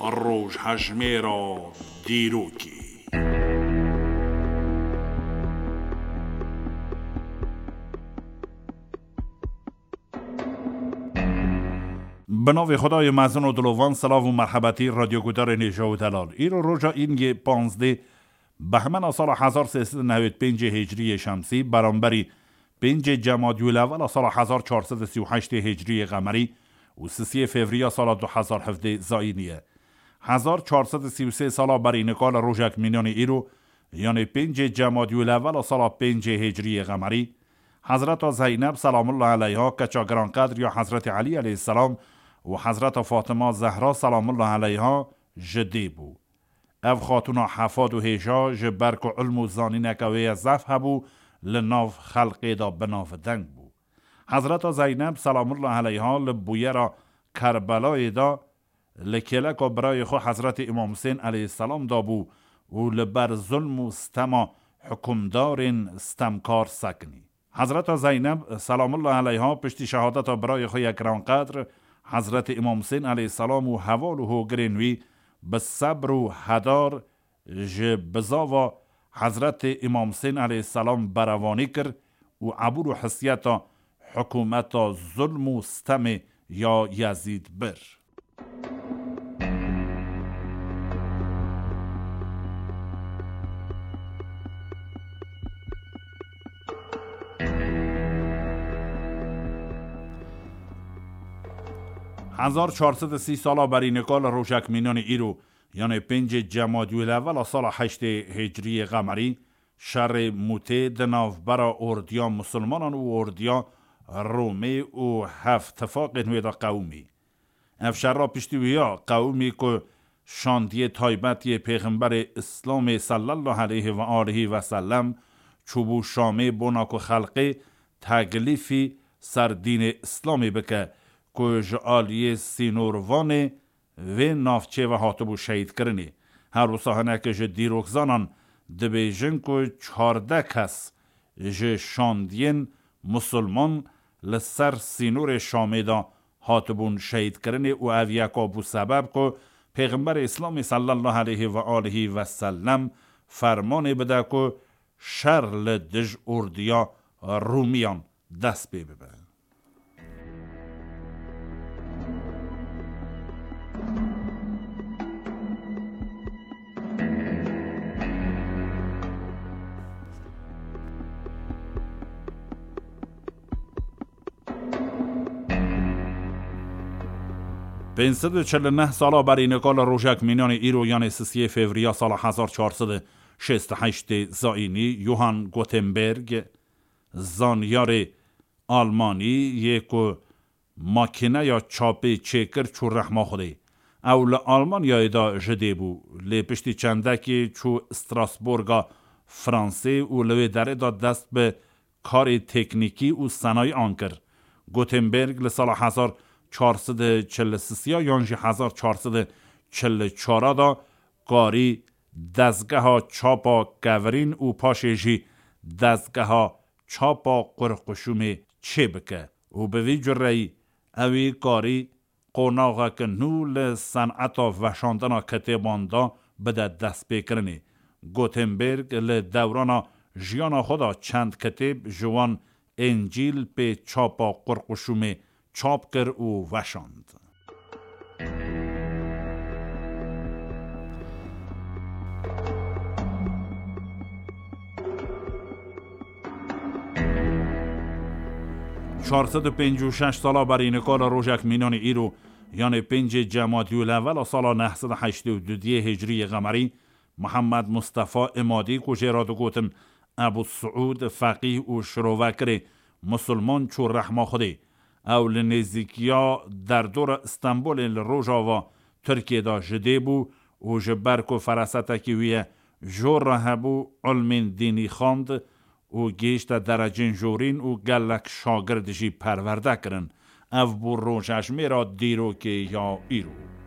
روش هجمه را دیروکی. به نام خدای مزن و دلوان. سلام و مرحبتی رادیو گودار نیجا و دلال. ایرو روژا این 15 بهمن سال 1395 هجری شمسی برانبری 5 جمادی الاول سال 1438 هجری قمری و 3 فوریه سال 2017 زاینیه. 1433 سال برای نکال روژک مینان ایرو یعنی 5 جمادی الاول سال 5 هجری قمری حضرت زینب سلام الله علیها کچا گرانقدر یا حضرت علی علیه السلام و حضرت فاطمه زهرا سلام الله علیها جدی بو. او خاتونا حفاد و هیجا جبرک و علم و زانینک و زف هبو لناف خلقی دا بناف دنگ بو. حضرت زینب سلام الله علیها لبویه را کربلای دا لکلک و برای خو حضرت امام حسین علیه السلام دا بو و لبر ظلم و ستما حکمدار استمکار سکنی. حضرت زینب سلام الله علیها پشتی شهادت برای خو یکران قدر حضرت امام حسین علیه السلام و حوالو هو گرینوی به صبر و هدار بزاوا حضرت امام حسین علیه السلام بروانی کرد و عبور و حسیت حکومت ظلم و ستم یا یزید بر. هزار 430 سالا برای نکال روشک مینان ایرو یعنی 5 جمادی الاول سال 8 هجری قمری شر موته دناف برا اردیا مسلمانان و اردیا رومی و هفت تفاق نویدا قومی. افشار را پشتیویا قومی که شاندی تایبتی پیغمبر اسلام صلی الله علیه و آله و سلم چوبو شامه بناک و خلقی تگلیفی سر دین اسلامی بکه که جعالی سینوروان و نافچه و حاطبو شهید کرنی. هر و ساهنه که جدی روکزانان دبیجن که 14 کس شاندین مسلمان لسر سینور شامه دا حاطبون شهید کرنی و اویاکا بو سبب که پیغمبر اسلام صلی الله علیه و آله و سلم فرمان بده که شر لدج اردیا رومیان دست ببه. به 149 سالا برای نکال روژک مینان ایرو یعنی 3 فوریه سال 1468 زاینی یوهان گوتنبرگ زانیار آلمانی یک ماکینه یا چاپی چکر چو رحمه خوده اول آلمان یا ایدا جده بو لپشتی چنده که چو استراسبورگا فرانسه و لوی داره داد دست به کار تکنیکی و صنایع آنکر. گوتنبرگ لسال 1443 یانجی 1444 دا کاری دزگه ها چاپا گورین و پاشیجی دزگه ها چاپا قرقشوم چه بکه و به وی جرهی اوی کاری قوناغا که نول صنعتا وشاندنا کتباندا بده دست بکرنی. گوتنبرگ لدورانا جیانا خدا چند کتب جوان انجیل به چاپا قرقشوم چاپ کر و وشاند. چهارصد و 56 سالا برای نکال روژک مینان ایرو یعنی 5 جمادی الاول سال 982 هجری قمری محمد مصطفی امادی کجه را دو گوتن ابو سعود فقیه و شروکر مسلمان چو رحمه خوده او لنزیکیا در دور استانبول لروژا و ترکیه دا جده بو و جبرک و فراسته که ویه جور هبو علم دینی خواند و گیشت درجین جورین و گلک شاگرد جی پرورده کرن او بو روژش میرا دیرو که یا ایرو.